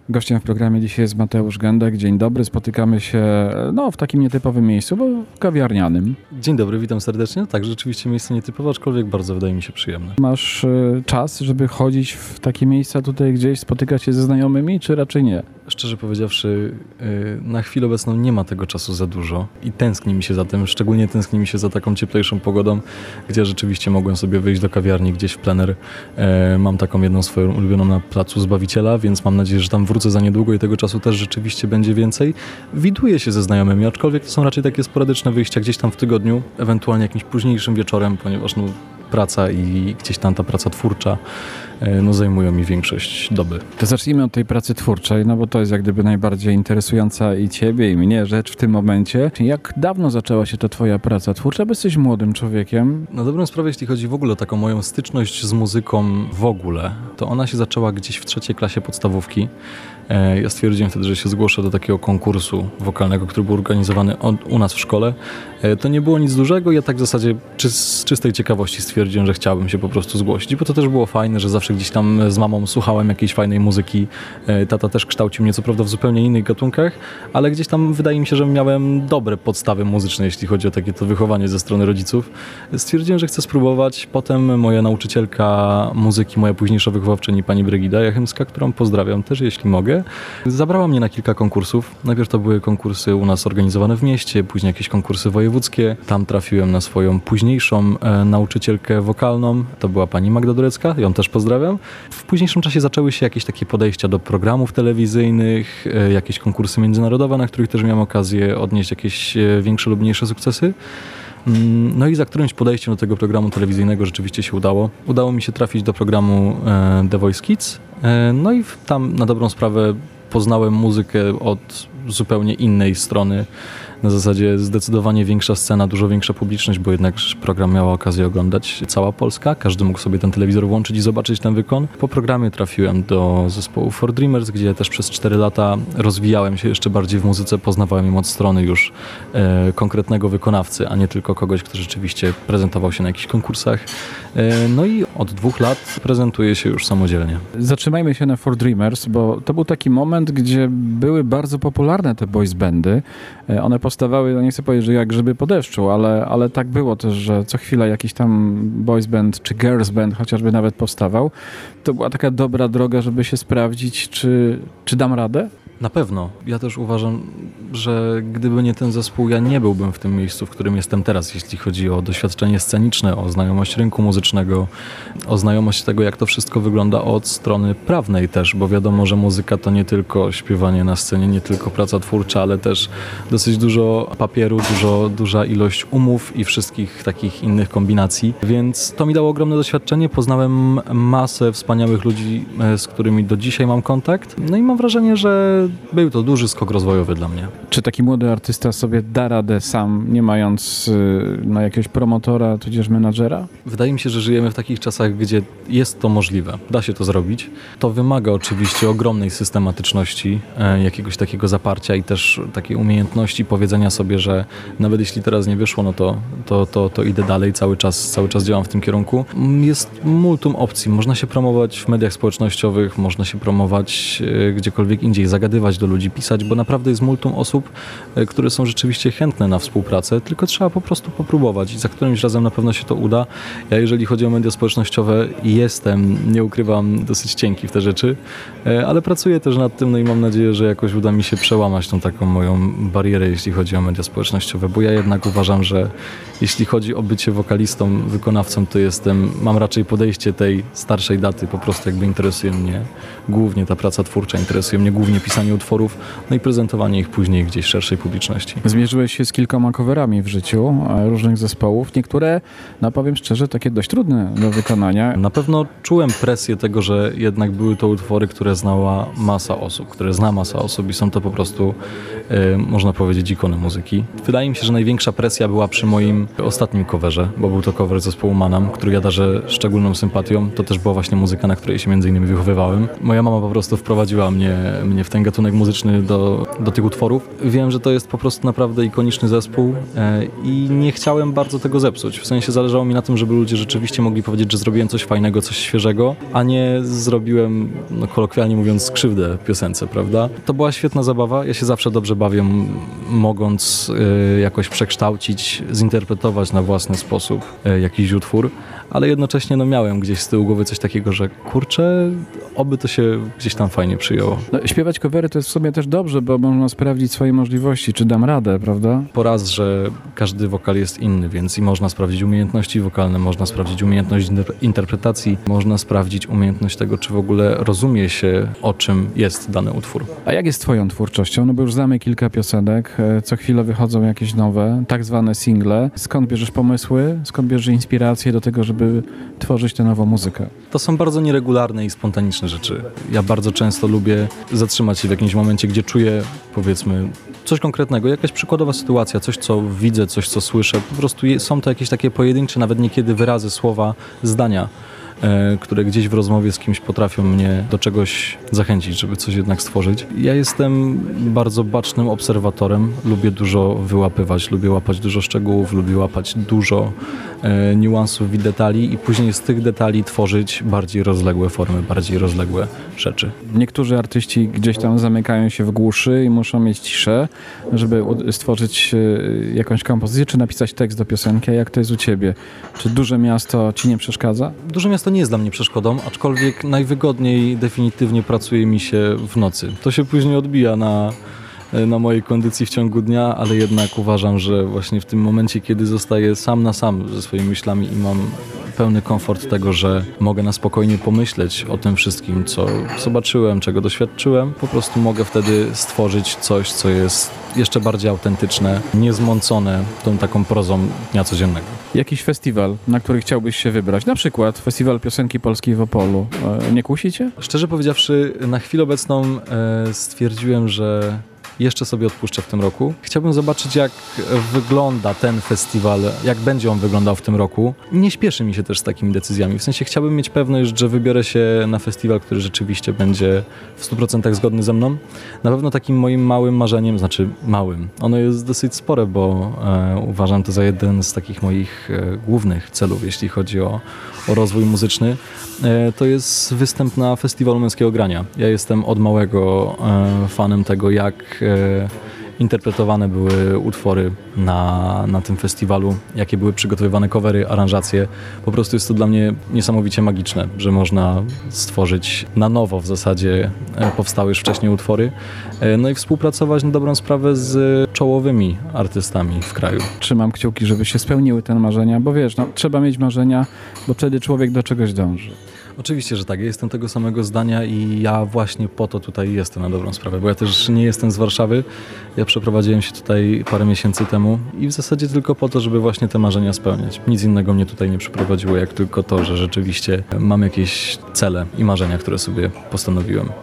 Gościem w programie dzisiaj jest Mateusz Gędek. Dzień dobry, spotykamy się w takim nietypowym miejscu, bo kawiarnianym. Dzień dobry, witam serdecznie. Tak, rzeczywiście miejsce nietypowe, aczkolwiek bardzo wydaje mi się przyjemne. Masz czas, żeby chodzić w takie miejsca tutaj gdzieś, spotykać się ze znajomymi, czy raczej nie? Szczerze powiedziawszy, na chwilę obecną nie ma tego czasu za dużo i tęskni mi się za tym, szczególnie tęskni mi się za taką cieplejszą pogodą, gdzie rzeczywiście mogłem sobie wyjść do kawiarni gdzieś w plener. Mam taką jedną swoją ulubioną na Placu Zbawiciela, więc mam nadzieję, że tam wrócę za niedługo i tego czasu też rzeczywiście będzie więcej. Widuję się ze znajomymi, aczkolwiek to są raczej takie sporadyczne wyjścia gdzieś tam w tygodniu, ewentualnie jakimś późniejszym wieczorem, ponieważ praca i gdzieś tam ta praca twórcza zajmują mi większość doby. To zacznijmy od tej pracy twórczej, bo to jest jak gdyby najbardziej interesująca i ciebie, i mnie rzecz w tym momencie. Jak dawno zaczęła się ta twoja praca twórcza, bo jesteś młodym człowiekiem? Na dobrą sprawę, jeśli chodzi w ogóle o taką moją styczność z muzyką w ogóle, to ona się zaczęła gdzieś w 3. klasie podstawówki. Ja stwierdziłem wtedy, że się zgłoszę do takiego konkursu wokalnego, który był organizowany u nas w szkole. To nie było nic dużego, ja tak w zasadzie z czystej ciekawości stwierdziłem, że chciałbym się po prostu zgłosić, bo to też było fajne, że zawsze gdzieś tam z mamą słuchałem jakiejś fajnej muzyki. Tata też kształcił mnie co prawda w zupełnie innych gatunkach, ale gdzieś tam wydaje mi się, że miałem dobre podstawy muzyczne, jeśli chodzi o takie to wychowanie ze strony rodziców. Stwierdziłem, że chcę spróbować. Potem moja nauczycielka muzyki, moja późniejsza wychowawczyni, pani Brygida Jachymska, którą pozdrawiam też, jeśli mogę, zabrała mnie na kilka konkursów. Najpierw to były konkursy u nas organizowane w mieście, później jakieś konkursy wojewódzkie. Tam trafiłem na swoją późniejszą nauczycielkę wokalną. To była pani Magda Durecka, ją też pozdrawiam. W późniejszym czasie zaczęły się jakieś takie podejścia do programów telewizyjnych, jakieś konkursy międzynarodowe, na których też miałem okazję odnieść jakieś większe lub mniejsze sukcesy. No i za którymś podejściem do tego programu telewizyjnego rzeczywiście się udało. Udało mi się trafić do programu The Voice Kids. No i tam na dobrą sprawę poznałem muzykę od zupełnie innej strony. Na zasadzie zdecydowanie większa scena, dużo większa publiczność, bo jednak program miała okazję oglądać cała Polska. Każdy mógł sobie ten telewizor włączyć i zobaczyć ten wykon. Po programie trafiłem do zespołu For Dreamers, gdzie też przez 4 lata rozwijałem się jeszcze bardziej w muzyce. Poznawałem im od strony już konkretnego wykonawcy, a nie tylko kogoś, kto rzeczywiście prezentował się na jakichś konkursach. No i od 2 lat prezentuję się już samodzielnie. Zatrzymajmy się na For Dreamers, bo to był taki moment, gdzie były bardzo popularne te boys bandy. One powstawały, nie chcę powiedzieć, że jak grzyby po deszczu, ale tak było też, że co chwila jakiś tam boys band czy girls band chociażby nawet powstawał. To była taka dobra droga, żeby się sprawdzić, czy dam radę? Na pewno. Ja też uważam, że gdyby nie ten zespół, ja nie byłbym w tym miejscu, w którym jestem teraz, jeśli chodzi o doświadczenie sceniczne, o znajomość rynku muzycznego, o znajomość tego, jak to wszystko wygląda od strony prawnej też, bo wiadomo, że muzyka to nie tylko śpiewanie na scenie, nie tylko praca twórcza, ale też dosyć dużo papieru, duża ilość umów i wszystkich takich innych kombinacji, więc to mi dało ogromne doświadczenie. Poznałem masę wspaniałych ludzi, z którymi do dzisiaj mam kontakt, no i mam wrażenie, że był to duży skok rozwojowy dla mnie. Czy taki młody artysta sobie da radę sam, nie mając jakiegoś promotora, tudzież menadżera? Wydaje mi się, że żyjemy w takich czasach, gdzie jest to możliwe. Da się to zrobić. To wymaga oczywiście ogromnej systematyczności, jakiegoś takiego zaparcia i też takiej umiejętności powiedzenia sobie, że nawet jeśli teraz nie wyszło, no to idę dalej, cały czas działam w tym kierunku. Jest multum opcji. Można się promować w mediach społecznościowych, można się promować gdziekolwiek indziej, zagadywać do ludzi, pisać, bo naprawdę jest multum osób, które są rzeczywiście chętne na współpracę, tylko trzeba po prostu popróbować i za którymś razem na pewno się to uda. Ja jeżeli chodzi o media społecznościowe nie ukrywam, dosyć cienki w te rzeczy, ale pracuję też nad tym, no i mam nadzieję, że jakoś uda mi się przełamać tą taką moją barierę, jeśli chodzi o media społecznościowe, bo ja jednak uważam, że jeśli chodzi o bycie wokalistą, wykonawcą, to mam raczej podejście tej starszej daty, po prostu jakby interesuje mnie głównie ta praca twórcza, interesuje mnie głównie pisanie utworów, no i prezentowanie ich później gdzieś szerszej publiczności. Zmierzyłeś się z kilkoma coverami w życiu różnych zespołów, niektóre, powiem szczerze, takie dość trudne do wykonania. Na pewno czułem presję tego, że jednak były to utwory, które znała masa osób, które zna masa osób i są to po prostu, można powiedzieć, ikony muzyki. Wydaje mi się, że największa presja była przy moim ostatnim coverze, bo był to cover zespołu Manam, który ja darzę szczególną sympatią. To też była właśnie muzyka, na której się między innymi wychowywałem. Moja mama po prostu wprowadziła mnie w ten gatunek gatunek muzyczny do tych utworów. Wiem, że to jest po prostu naprawdę ikoniczny zespół i nie chciałem bardzo tego zepsuć. W sensie zależało mi na tym, żeby ludzie rzeczywiście mogli powiedzieć, że zrobiłem coś fajnego, coś świeżego, a nie zrobiłem, kolokwialnie mówiąc, krzywdę piosence, prawda? To była świetna zabawa. Ja się zawsze dobrze bawię, mogąc jakoś przekształcić, zinterpretować na własny sposób jakiś utwór, ale jednocześnie miałem gdzieś z tyłu głowy coś takiego, że kurczę, oby to się gdzieś tam fajnie przyjęło. Śpiewać covery to jest w sumie też dobrze, bo można sprawdzić swoje możliwości, czy dam radę, prawda? Po raz, że każdy wokal jest inny, więc i można sprawdzić umiejętności wokalne, można sprawdzić umiejętność interpretacji, można sprawdzić umiejętność tego, czy w ogóle rozumie się, o czym jest dany utwór. A jak jest twoją twórczością? Bo już znamy kilka piosenek, co chwilę wychodzą jakieś nowe, tak zwane single. Skąd bierzesz pomysły? Skąd bierzesz inspirację do tego, żeby tworzyć tę nową muzykę? To są bardzo nieregularne i spontaniczne rzeczy. Ja bardzo często lubię zatrzymać się w jakimś momencie, gdzie czuję, powiedzmy, coś konkretnego, jakaś przykładowa sytuacja, coś, co widzę, coś, co słyszę. Po prostu są to jakieś takie pojedyncze, nawet niekiedy wyrazy, słowa, zdania, które gdzieś w rozmowie z kimś potrafią mnie do czegoś zachęcić, żeby coś jednak stworzyć. Ja jestem bardzo bacznym obserwatorem, lubię dużo wyłapywać, lubię łapać dużo szczegółów, lubię łapać dużo niuansów i detali i później z tych detali tworzyć bardziej rozległe formy, bardziej rozległe rzeczy. Niektórzy artyści gdzieś tam zamykają się w głuszy i muszą mieć ciszę, żeby stworzyć jakąś kompozycję, czy napisać tekst do piosenki. A jak to jest u ciebie? Czy duże miasto ci nie przeszkadza? Duże miasto nie jest dla mnie przeszkodą, aczkolwiek najwygodniej definitywnie pracuje mi się w nocy. To się później odbija na mojej kondycji w ciągu dnia, ale jednak uważam, że właśnie w tym momencie, kiedy zostaję sam na sam ze swoimi myślami i mam pełny komfort tego, że mogę na spokojnie pomyśleć o tym wszystkim, co zobaczyłem, czego doświadczyłem, po prostu mogę wtedy stworzyć coś, co jest jeszcze bardziej autentyczne, niezmącone tą taką prozą dnia codziennego. Jakiś festiwal, na który chciałbyś się wybrać? Na przykład Festiwal Piosenki Polskiej w Opolu. Nie kusi cię? Szczerze powiedziawszy, na chwilę obecną stwierdziłem, że jeszcze sobie odpuszczę w tym roku. Chciałbym zobaczyć, jak wygląda ten festiwal, jak będzie on wyglądał w tym roku. Nie śpieszy mi się też z takimi decyzjami. W sensie chciałbym mieć pewność, że wybiorę się na festiwal, który rzeczywiście będzie w 100% zgodny ze mną. Na pewno takim moim małym marzeniem, znaczy małym, ono jest dosyć spore, bo uważam to za jeden z takich moich głównych celów, jeśli chodzi o rozwój muzyczny, to jest występ na Festiwalu Męskiego Grania. Ja jestem od małego fanem tego, jak interpretowane były utwory na tym festiwalu, jakie były przygotowywane covery, aranżacje. Po prostu jest to dla mnie niesamowicie magiczne, że można stworzyć na nowo w zasadzie powstałe już wcześniej utwory, no i współpracować na dobrą sprawę z czołowymi artystami w kraju. Trzymam kciuki, żeby się spełniły te marzenia, bo wiesz, trzeba mieć marzenia, bo wtedy człowiek do czegoś dąży. Oczywiście, że tak. Ja jestem tego samego zdania i ja właśnie po to tutaj jestem na dobrą sprawę, bo ja też nie jestem z Warszawy. Ja przeprowadziłem się tutaj parę miesięcy temu i w zasadzie tylko po to, żeby właśnie te marzenia spełniać. Nic innego mnie tutaj nie przyprowadziło, jak tylko to, że rzeczywiście mam jakieś cele i marzenia, które sobie postanowiłem.